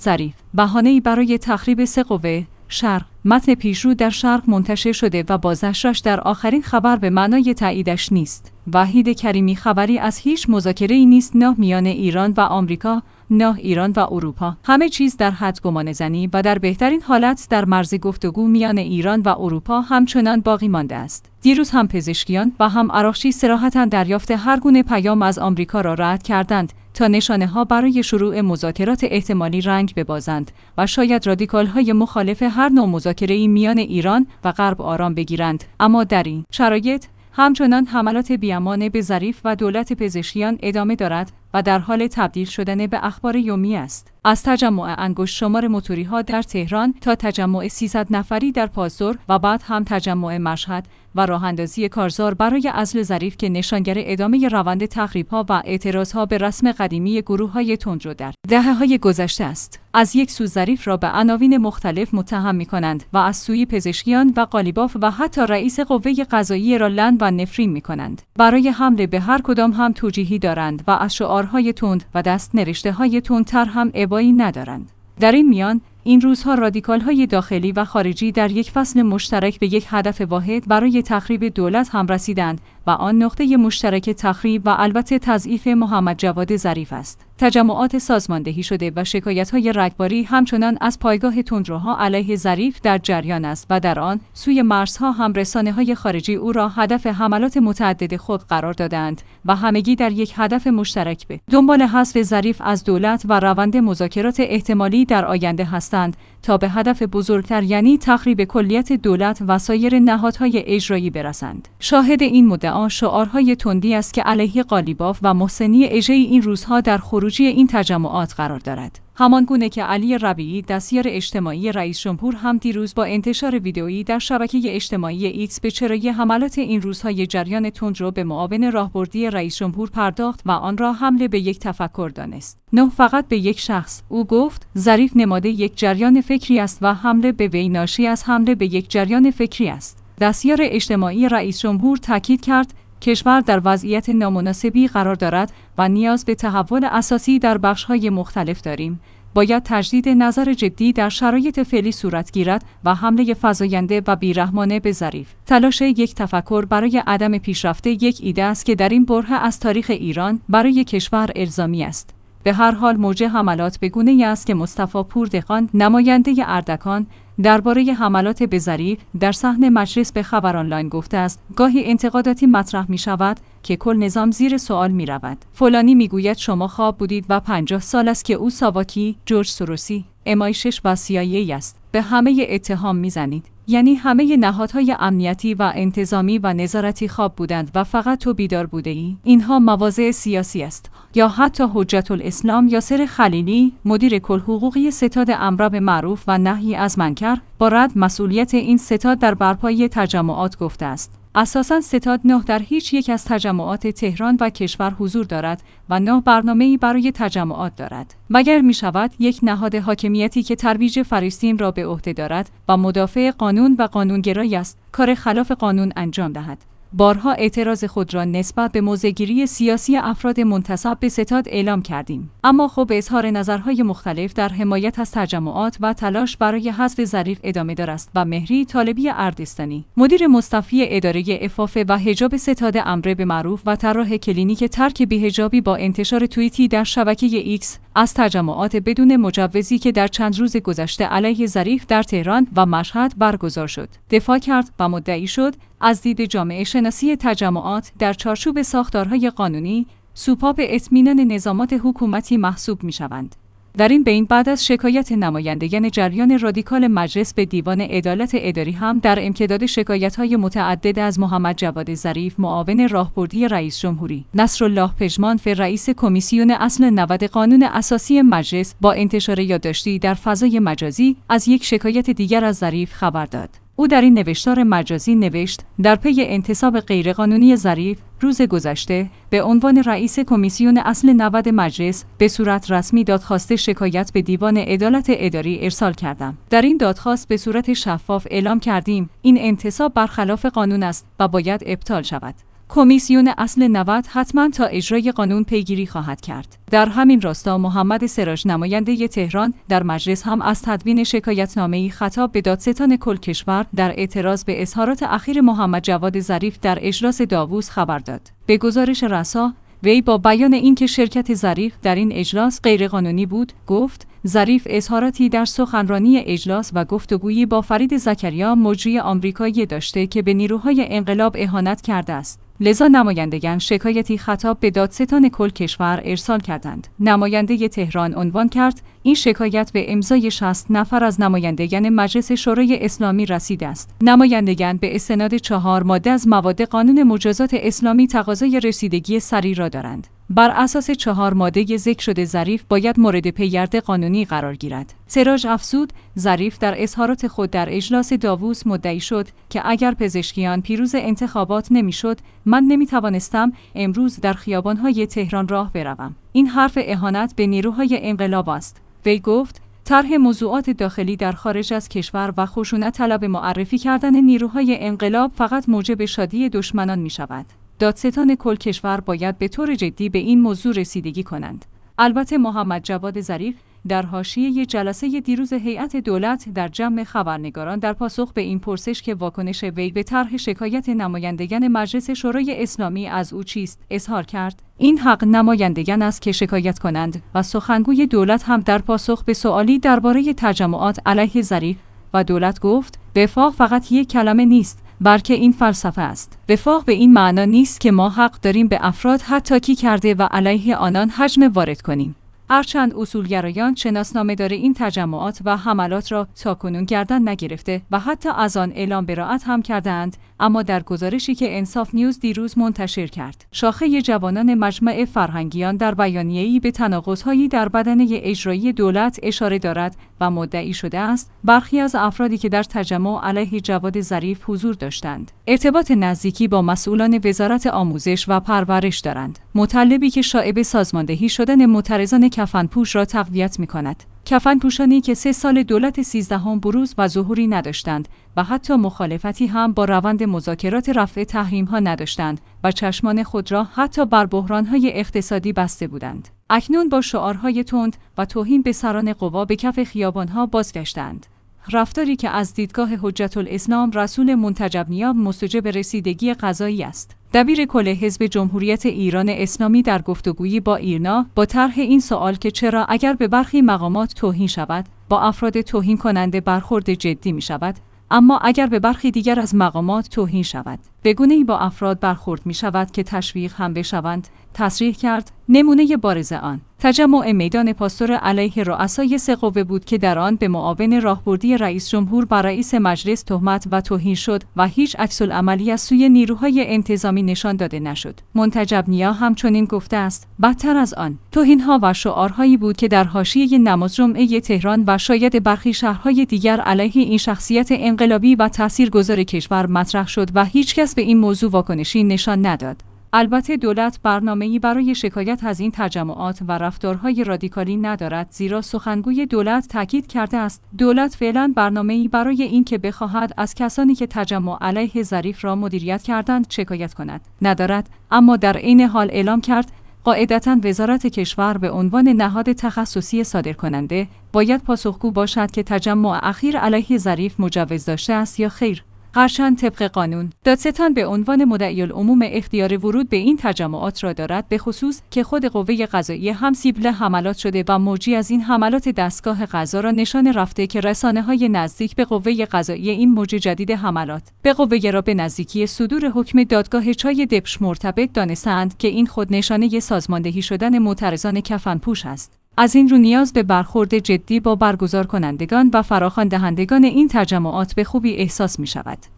ظریف بهانه‌ای برای تخریب 3 قوه شرق. متن پیشرو در شرق منتشر شده و بازنشرش در آخرین خبر به معنای تاییدش نیست. وحید کریمی خبری از هیچ مذاکره‌ای نیست، نه میان ایران و آمریکا، نه ایران و اروپا. همه چیز در حد گمانه‌زنی و در بهترین حالت در مرز گفتگو میان ایران و اروپا همچنان باقی مانده است. دیروز هم پزشکیان و هم عراقچی صراحتاً دریافت هر گونه پیام از آمریکا را رد کردند تا نشانه‌ها برای شروع مذاکرات احتمالی رنگ ببازند و شاید رادیکال‌های مخالف هر نوع مذاکره‌ای میان ایران و غرب آرام بگیرند. اما در این شرایط همچنان حملات بی‌امان به ظریف و دولت پزشکیان ادامه دارد و در حال تبدیل شدن به اخبار یومی است. از تجمع انگشت شمار موتوری‌ها در تهران تا تجمع 300 نفری در پاسدار و بعد هم تجمع مشهد و راه‌اندازی کارزار برای عزل ظریف که نشانگر ادامه روند تخریب‌ها و اعتراض‌ها به رسم قدیمی گروه‌های تندرو در دهه‌های گذشته است. از یک سو ظریف را به عناوین مختلف متهم می‌کنند و از سوی پزشکیان و قالیباف و حتی رئیس قوه قضاییه را لعن و نفرین می‌کنند. برای حمله به هر کدام هم توجیهی دارند و از شعارهای تند و دست نوشته‌های تندتر هم ابایی ندارند. در این میان این روزها رادیکال‌های داخلی و خارجی در یک فصل مشترک به یک هدف واحد برای تخریب دولت هم رسیدند و آن نقطه مشترک تخریب و البته تضعیف محمد جواد ظریف است. تجمعات سازماندهی شده و شکایت‌های رگباری همچنان از پایگاه تندروها علیه ظریف در جریان است و در آن سوی مرزها هم رسانه‌های خارجی او را هدف حملات متعدد خود قرار دادند و همگی در یک هدف مشترک به دنبال حذف ظریف از دولت و روند مذاکرات احتمالی در آینده هستند تا به هدف بزرگتر یعنی تخریب کلیت دولت و سایر نهادهای اجرایی برسند. شاهد این مدعا شعارهای تندی است که علیه قالیباف و محسنی اژه‌ای این روزها در خروجی این تجمعات قرار دارد. همانگونه که علی ربیعی دستیار اجتماعی رئیس جمهور هم دیروز با انتشار ویدئویی در شبکه اجتماعی ایکس به چرایی حملات این روزهای جریان تندرو به معاون راهبردی رئیس جمهور پرداخت و آن را حمله به یک تفکر دانست، نه فقط به یک شخص. او گفت ظریف نماد یک جریان فکری است و حمله به وی ناشی از حمله به یک جریان فکری است. دستیار اجتماعی رئیس جمهور تاکید کرد کشور در وضعیت نامناسبی قرار دارد و نیاز به تحول اساسی در بخش‌های مختلف داریم. باید تجدید نظر جدی در شرایط فعلی صورت گیرد و حمله فزاینده و بیرحمانه به ظریف تلاش یک تفکر برای عدم پیشرفت یک ایده است که در این برهه از تاریخ ایران برای کشور الزامی است. به هر حال موج حملات به گونه‌ای است که مصطفی پوردخان نماینده اردکان درباره حملات به ظریف در صحن مجلس به خبر آنلاین گفته است گاهی انتقاداتی مطرح می شود که کل نظام زیر سوال می رود. فلانی می گوید شما خواب بودید و 50 سال است که او ساواکی، جورج سوروسی، MI6 و CIA است. به همه اتهام می زنید. یعنی همه نهادهای امنیتی و انتظامی و نظارتی خواب بودند و فقط تو بیدار بوده ای. اینها مواضع سیاسی است. یا حتی حجت الاسلام یاسر خلیلی، مدیر کل حقوقی ستاد امر بالمعروف و نهی از منکر، با رد مسئولیت این ستاد در برپایی تجمعات گفته است. اساساً ستاد نه در هیچ یک از تجمعات تهران و کشور حضور دارد و نه برنامه‌ای برای تجمعات دارد. مگر می شود یک نهاد حاکمیتی که ترویج فلسطین را به عهده دارد و مدافع قانون و قانونگرای است، کار خلاف قانون انجام دهد. بارها اعتراض خود را نسبت به موضع‌گیری سیاسی افراد منتسب به ستاد اعلام کردیم. اما خب اظهار نظرهای مختلف در حمایت از تجمعات و تلاش برای حذف ظریف ادامه دار است و مهری طالبی اردستانی، مدیر مستوفی اداره عفاف و حجاب ستاد امر بالمعروف و طراح کلینیک ترک بی‌حجابی، با انتشار توییتی در شبکه ایکس از تجمعات بدون مجوزی که در چند روز گذشته علیه ظریف در تهران و مشهد برگزار شد، دفاع کرد و مدعی شد از دید جامعه شناسی تجمعات در چارچوب ساختارهای قانونی سوپاپ اطمینان نظامات حکومتی محسوب می‌شوند. در این بین بعد از شکایت نمایندگان جریان رادیکال مجلس به دیوان عدالت اداری هم در امتداد شکایت‌های متعدد از محمد جواد ظریف معاون راهبردی رئیس جمهوری، نصرالله پژمانف رئیس کمیسیون اصل 90 قانون اساسی مجلس با انتشار یادداشتی در فضای مجازی از یک شکایت دیگر از ظریف خبر داد. او در این نوشتار مجازی نوشت در پی انتصاب غیرقانونی ظریف روز گذشته به عنوان رئیس کمیسیون اصل 90 مجلس به صورت رسمی دادخواست شکایت به دیوان عدالت اداری ارسال کردم. در این دادخواست به صورت شفاف اعلام کردیم این انتصاب برخلاف قانون است و باید ابطال شود. کمیسیون اصل 90 حتما تا اجرای قانون پیگیری خواهد کرد. در همین راستا محمد سراج نماینده تهران در مجلس هم از تدوین شکایتنامه‌ای خطاب به دادستان کل کشور در اعتراض به اظهارات اخیر محمد جواد ظریف در اجلاس داووس خبر داد. به گزارش رسا، وی با بیان اینکه شرکت ظریف در این اجلاس غیرقانونی بود، گفت ظریف اظهاراتی در سخنرانی اجلاس و گفتگویی با فرید زکریا مجری آمریکایی داشته که به نیروهای انقلاب اهانت کرده است. لذا نمایندگان شکایتی خطاب به دادستان کل کشور ارسال کردند. نماینده تهران عنوان کرد این شکایت به امضای 60 نفر از نمایندگان مجلس شورای اسلامی رسیده است. نمایندگان به استناد 4 ماده از مواد قانون مجازات اسلامی تقاضای رسیدگی سریع را دارند. بر اساس 4 ماده ذکر شده ظریف باید مورد پیگرد قانونی قرار گیرد. سراج افزود ظریف در اظهارات خود در اجلاس داووس مدعی شد که اگر پزشکیان پیروز انتخابات نمیشد، من نمیتوانستم امروز در خیابان‌های تهران راه بروم. این حرف اهانت به نیروهای انقلاب است. وی گفت طرح موضوعات داخلی در خارج از کشور و خشونت طلب معرفی کردن نیروهای انقلاب فقط موجب شادی دشمنان می شود. دادستان کل کشور باید به طور جدی به این موضوع رسیدگی کنند. البته محمد جواد ظریف در حاشیه جلسه دیروز هیئت دولت در جمع خبرنگاران در پاسخ به این پرسش که واکنش وی به طرح شکایت نمایندگان مجلس شورای اسلامی از او چیست، اظهار کرد این حق نمایندگان است که شکایت کنند و سخنگوی دولت هم در پاسخ به سوالی درباره تجمعات علیه ظریف و دولت گفت وفاق فقط یک کلمه نیست، بلکه این فلسفه است. وفاق به این معنا نیست که ما حق داریم به افراد حتی کرده و علیه آنان حجم وارد کنیم. هرچند اصولگرایان شناسنامه‌دار این تجمعات و حملات را تاکنون گردن نگرفته و حتی از آن اعلام براءت هم کردند، اما در گزارشی که انصاف نیوز دیروز منتشر کرد، شاخه جوانان مجمع فرهنگیان در بیانیه‌ای به تناقض‌هایی در بدنه اجرایی دولت اشاره دارد و مدعی شده است برخی از افرادی که در تجمع علیه جواد ظریف حضور داشتند، ارتباط نزدیکی با مسئولان وزارت آموزش و پرورش دارند. مطلبی که شایعه سازماندهی شدن معترضان کفنپوش را تقویت می‌کند. کفنپوشانی که 3 سال دولت 13 بروز و ظهوری نداشتند و حتی مخالفتی هم با روند مذاکرات رفع تحریم‌ها نداشتند و چشمان خود را حتی بر بحران‌های اقتصادی بسته بودند. اکنون با شعارهای تند و توهین به سران قوا به کف خیابان‌ها بازگشتند. رفتاری که از دیدگاه حجت الاسلام رسول منتجب نیاب مستوجب رسیدگی قضایی است. دبیر کل حزب جمهوریت ایران اسلامی در گفتگویی با ایرنا با طرح این سوال که چرا اگر به برخی مقامات توهین شود با افراد توهین کننده برخورد جدی می شود، اما اگر به برخی دیگر از مقامات توهین شود به گونه‌ای با افراد برخورد می شود که تشویق هم بشوند، تصریح کرد نمونه بارز آن تجمع میدان پاستور علیه رؤسای 3 قوه بود که در آن به معاون راهبردی رئیس جمهور بر رئیس مجلس تهمت و توهین شد و هیچ عکس‌العملی از سوی نیروهای انتظامی نشان داده نشد. منتجب نیا همچنین گفته است بدتر از آن توهین‌ها و شعارهایی بود که در حاشیه نماز جمعه تهران و شاید برخی شهرهای دیگر علیه این شخصیت انقلابی و تاثیرگذار کشور مطرح شد و هیچ کس به این موضوع واکنشی نشان نداد. البته دولت برنامه‌ای برای شکایت از این تجمعات و رفتارهای رادیکالی ندارد، زیرا سخنگوی دولت تاکید کرده است دولت فعلا برنامه‌ای برای این که بخواهد از کسانی که تجمع علیه ظریف را مدیریت کردند شکایت کند ندارد، اما در عین حال اعلام کرد قاعدتاً وزارت کشور به عنوان نهاد تخصصی صادرکننده باید پاسخگو باشد که تجمع اخیر علیه ظریف مجوز داشته است یا خیر. هرچند طبق قانون دادستان به عنوان مدعی العموم اختیار ورود به این تجمعات را دارد، به خصوص که خود قوه قضاییه هم سیبل حملات شده و موجی از این حملات دستگاه قضا را نشان رفته که رسانه‌های نزدیک به قوه قضاییه این موج جدید حملات به قوه را به نزدیکی صدور حکم دادگاه چای دبش مرتبط دانستند که این خود نشانه سازماندهی شدن معترضان کفنپوش است. از این رو نیاز به برخورد جدی با برگزار کنندگان و فراخوان دهندگان این تجمعات به خوبی احساس می شود.